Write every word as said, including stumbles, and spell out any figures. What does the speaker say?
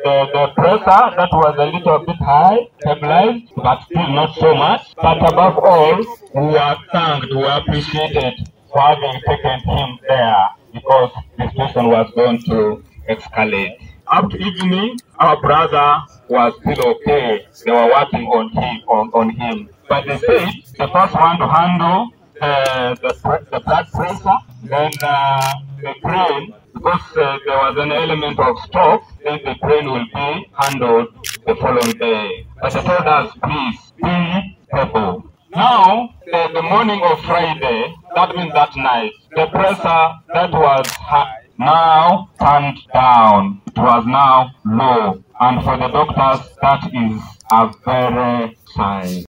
the, the pressure that was a little bit high, stabilized, but still not so much. But above all, we are thanked, we are appreciated for having taken him there because the situation was going to escalate. Up to evening, our brother was still okay. They were working on him, on, on him. But they said the first one to handle uh, the, the blood pressure, then uh, the brain, because uh, there was an element of stroke, then the brain will be handled the following day. But they told us, please, be careful. Now, the, the morning of Friday, that means that night, the pressure that was high now turned down. It was now low. And for the doctors, that is a very sign.